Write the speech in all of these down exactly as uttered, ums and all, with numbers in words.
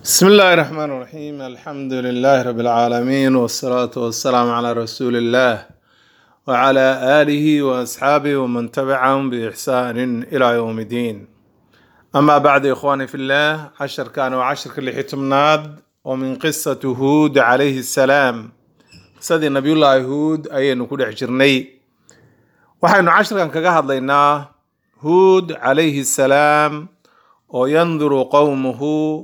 بسم الله الرحمن الرحيم الحمد لله رب العالمين والصلاة والسلام على رسول الله وعلى آله وأصحابه ومن تبعهم بإحسان إلى يوم الدين. أما بعد إخواني في الله، عشر كانوا عشر كل حتمناد ومن قصة هود عليه السلام. سيد نبي الله هود أي نقول عشرني وحين عشر كان كجهد لنا هود عليه السلام وينظر قومه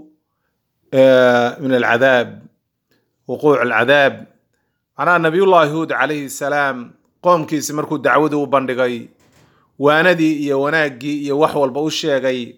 من العذاب، وقوع العذاب. أنا نبي الله هود عليه السلام قوم كيس مركو دعوده وبندقي واندي يا وناجي يا وحول بوشيغي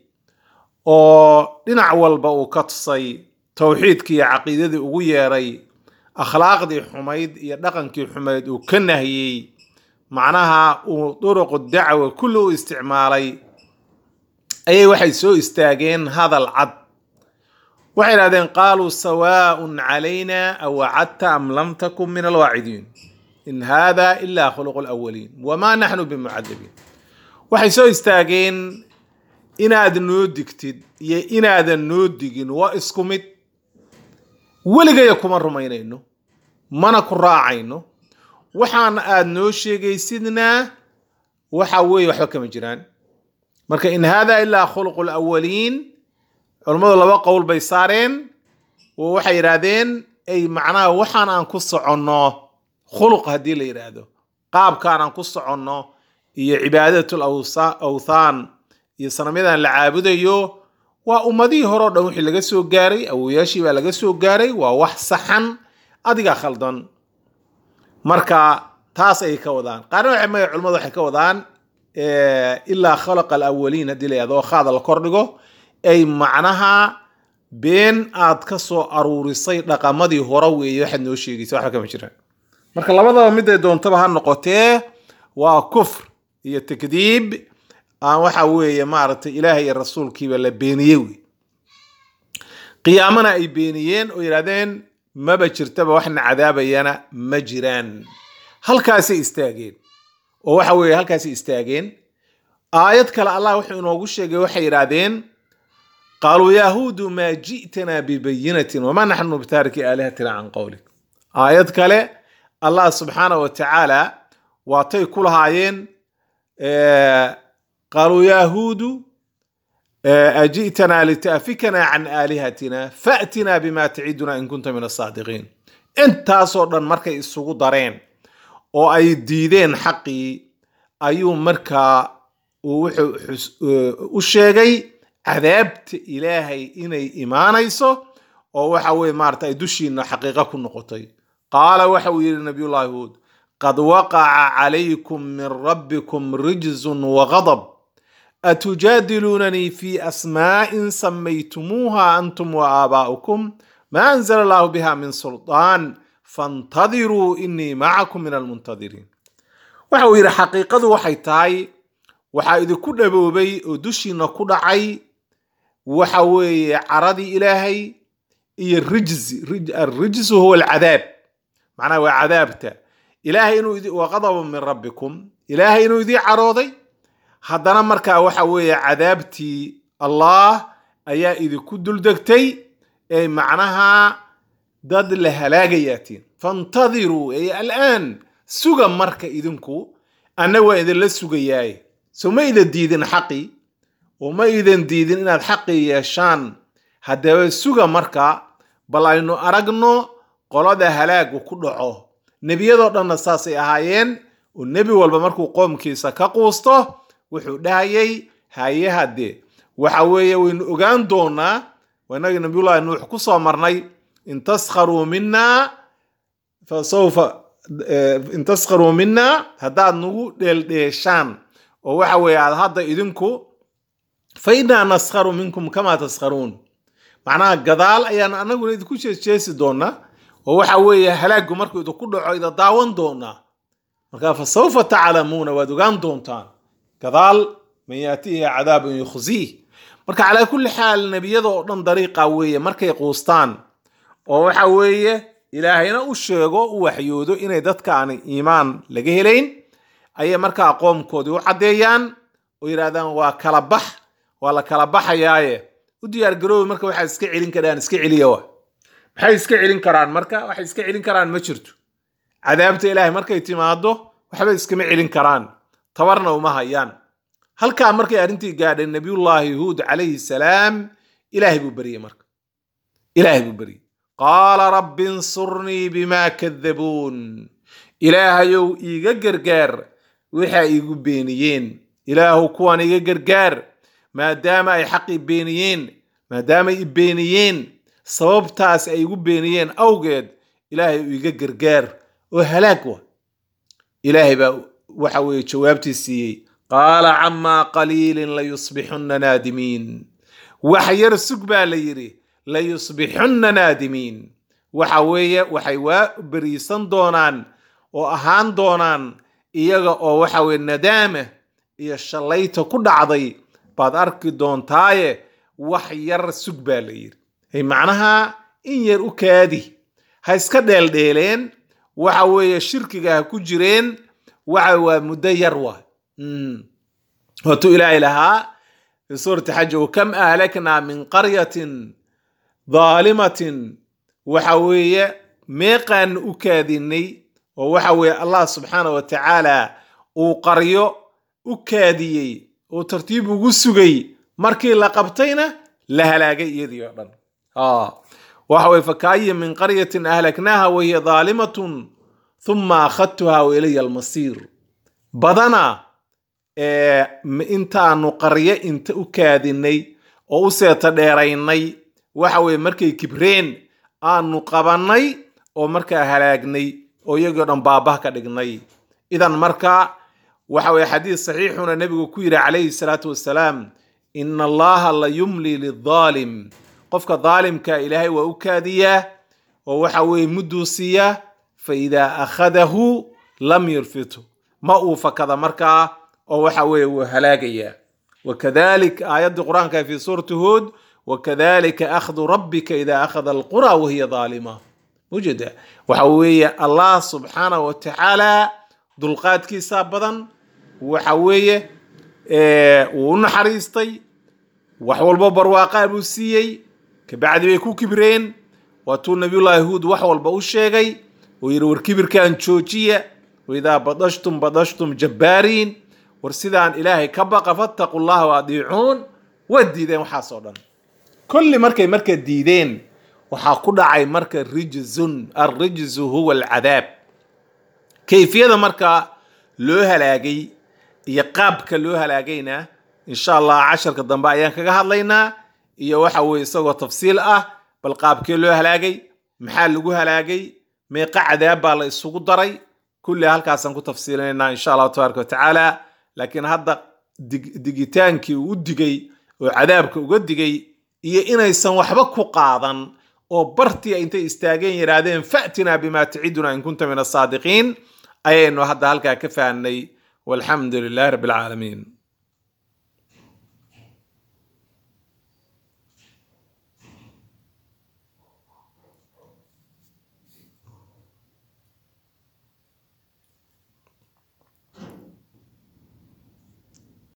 oo dhinac walba uu ka tusay tawxiidkii iyo caqiidadii ugu yeeray, akhlaaqdii xumayd iyo dhaqankii xumayd uu ka nahiyay, macnaha uu duruqu dacwa kullu u isticmaalay, ayay waxay soo istaageen hadal cad. waxay yidhahdeen qaaluu sawaa'un calayna awacadta am lam takun min alwaacidiin in hada ilaa khuluqu alawaliin wamaa naxnu bimucadabiin. waxay soo istaageen inaad noo digtid iyo inaadan noo digin waa isku mid, weligaya kuma rumaynayno mana ku raacayno, waxaan aad noo sheegaysidna waxa weeye waxba kama jiraan. marka in hada ilaa khuluqu alawaliin, culimmadu laba qowl bay saareen oo waxay yidhaahdeen ay macnaha waxaan aan ku soconno khuluq haddii la yidhaahdo, qaabkaan aan ku soconno iyo cibaadatul awthaan iyo sanamyadan la caabudayo waa ummadihii hore oo dhan wixii laga soo gaaray, awoyaashii baa laga soo gaaray, waa wax saxan, adiga khaldan. marka taas ay ka wadaan. qaarna waxay ma culimmadu waxay ka wadaan ilaa khalaqa alawaliin haddii la yidhahdo oo khaada la kordhigo, ay macnaha been aad ka soo aruurisay dhaqamadii hore weeye waxaad noo sheegaysa, waxba kama jiraan. marka labadaba mid ay doontaba ha noqotee waa kufr iyo takdiib aan waxa weeye maaragtay ilaahay iyo rasuulkiiba la beeniyey wey. qiyaamana ay beeniyeen oo yidhahdeen maba jirtaba waxna cadaabayana ma jiraan. halkaasay istaageen oo waxa weeye halkaasay istaageen. aayad kale allah wuxuu inoogu sheegay, waxay yidhahdeen qaaluu yaa huudu maa ji'tanaa bibayinatin wamaa naxnu bitaariki aalihatina can qawlik. aayad kale allah subxaanahu wa tacaala waatay ku lahaayeen qaaluu yaa huudu aji'tanaa litaafikanaa can aalihatina fa'tinaa bimaa taciduna in kunta min asaadiqiin. intaasoo dhan markay isugu dareen oo ay diideen xaqii, ayuu markaa wuxuu u sheegay cadaabta ilaahay inay imaanayso oo waxa weeye maarata ay dushiina xaqiiqa ku noqotay. qaala waxa uu yidhi nabiyullaahi huud qad waqaca calaykum min rabbikum rijzun wagadab atujaadiluunanii fi asmaa'in samaytumuuha antum waaaabaa'ukum maa anzala allaahu biha min sulطaan faاntadiruu inii macakum min almuntadiriin. waxa uu yidhi xaqiiqadu waxay tahay waxaa idinku dhaboobay oo dushiina ku dhacay waxa weeye caradii ilaahay iyo rijzi. alrijzu huwa alcadaab, macnaha waa cadaabta ilaahay inuu waqadaba min rabbikum, ilaahay inuu idii carooday, haddana markaa waxa weeye cadaabtii allah ayaa idinku duldegtay, ee macnaha dad la halaagayaatiin. faintadiruu ay alaan suga marka idinku, anna waa idinla sugayaaye. so ma idan diidin xaqii oo ma idan diidin inaad xaqii yeeshaan, haddaba suga marka bal aynu aragno qolada halaagu ku dhaco. nebiyadoo dhanna saasay ahaayeen oo nebi walba markuu qoomkiisa ka quusto wuxuu dhahayay haye hadde waxa weeye waynu ogaan doonaa. waa inagii nabiyullaahi nuux ku soo marnay in taskharuu minaa fasawfa in taskharuu minaa, haddaad nagu dheeldheeshaan oo waxa weeye aad hadda idinku fa innaa naskharu minkum kamaa taskharuun, macnaha gadaal ayaan anaguna idinku jeesi doonaa oo waxa weeye halaagu markuu idinku dhaco ida daawan doonaa. marka fa sawfa taclamuuna, waad ogaan doontaan gadaal man yaatihi cadaabun yukhziih. marka calaa kulli xaal nebiyada oo dhan dariiqa weeye, markay quustaan oo waxa weeye ilaahayna u sheego u waxyoodo inay dadkaani iimaan laga helayn, ayay markaa qoomkoodii u caddeeyaan oo yidhahdaan waa kala bax, waa la kala baxayaaye u diyaar garoobi marka waxay iska celin karaan iska celiya waa maxay iska celin karaan marka waxay iska celin karaan ma jirto cadaabta ilaahay markay timaado waxba iskama celin karaan tabarna uma hayaan halkaa markay arrintii gaadhay nabiyullaahi huud calayhi salaam ilaahay buu bariyey marka ilaahay buu bariyey qaala rabbi insurnii bimaa kadabuun ilaahayow iiga gargaar waxa igu beeniyeen ilaahu kuwan iga gargaar maadaama ay xaqii beeniyeen maadaama ay beeniyeen sababtaas ay igu beeniyeen awgeed ilaahay iga gargaar oo halaag wa ilaahay baa waxa weeye jawaabtii siiyey qaala camaa qaliilin layusbixunna naadimiin wax yar sug baa la yidhi layusbixunna naadimiin waxa weeye waxay waa beriisan doonaan oo ahaan doonaan iyaga oo waxa weeye nadaama iyo shalayta ku dhacday baad arki doontaaye wax yar sug baa la yidhi hay macnaha in yar u kaadi ha iska dheeldheeleen waxa weeye shirkiga ha ku jireen waxa waa muddo yar waa watuu ilaahay lahaa fi suurati xaj wakam ahlaknaa min qaryatin daalimatin waxa weeye meeqaan u kaadinay oo waxa weeye allah subxaana wa tacaala uu qaryo u kaadiyey oo tartiib ugu sugay markii la qabtayna la halaagay iyadii oo dhan waxa weeye fakaayi min qaryatin ahlaknaaha wahiya daalimatun thumma akhadtuha wa ilaya almasiir badana intaanu qaryo inta u kaadinay oo u seeta dheeraynay waxa weeye markay kibreen aanu qabannay oo markaa halaagnay oo iyagoo dhan baabah ka dhignay idan marka waxa weeye xadiis saxiixuna nabigu ku yiri calayhi salaatu wasalaam inna allaha la yumli lidhaalim qofka dhaalimka ilaahay waa u kaadiyaa oo waxa weeye muduu siiyaa fa idaa akhadahu lam yurfitu ma uu fakada markaa oo waxa weeye wuu halaagayaa wakadalik aayadda qur-aanka fi suurati huud wakadalika akhdu rabbika idaa akhada alqura wahiya dhaalima mujeda waxa weeye allah subxaanahu wa tacaala dulqaadkiisa badan waxa weeye wuu u naxariistay wax walbo barwaaqaa buu siiyey kabacdi bay ku kibreen waatuu nabiyullaahi huud wax walba u sheegay oo yidhi war kibirkaan joojiya waidaa badashtum badashtum jabbaariin war sidaan ilaahay ka baqa fattaqu llaha wa adiicuun waad diideen waxaasoo dhan kulli markay marka diideen waxaa ku dhacay marka rijzun alrijzu huwa alcadaab kayfiyada marka loo halaagay iyo qaabka loo halaagayna insha allah casharka dambe ayaan kaga hadlaynaa iyo waxa weeye isagoo tafsiil ah bal qaabkee loo halaagay maxaa lagu halaagay meeqa cadaab baa la isugu daray kulli halkaasaan ku tafsiilinaynaa insha allah tabaaraka watacaala laakiin hadda digitaankii uu u digay oo cadaabka uga digay iyo inaysan waxba ku qaadan oo bartii intay istaageen yiraahdeen fa'tina bima taciduna in kunta min as-saadiqiin ayaynu hadda halkaa ka fahnay walxamdu lillahi rabbil aalamiin